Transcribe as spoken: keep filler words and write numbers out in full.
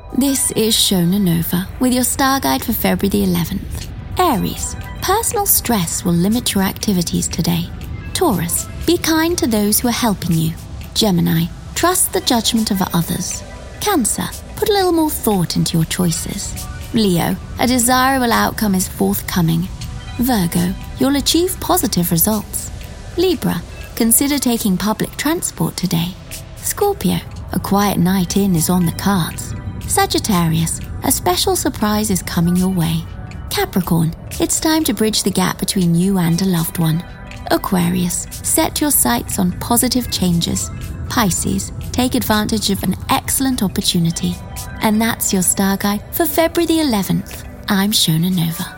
This is Shona Nova with your star guide for February the eleventh. Aries, personal stress will limit your activities today. Taurus, be kind to those who are helping you. Gemini, trust the judgment of others. Cancer, put a little more thought into your choices. Leo, a desirable outcome is forthcoming. Virgo, you'll achieve positive results. Libra, consider taking public transport today. Scorpio, a quiet night in is on the cards. Sagittarius, a special surprise is coming your way. Capricorn, it's time to bridge the gap between you and a loved one. Aquarius, set your sights on positive changes. Pisces, take advantage of an excellent opportunity. And that's your star guide for February the eleventh. I'm Shona Nova.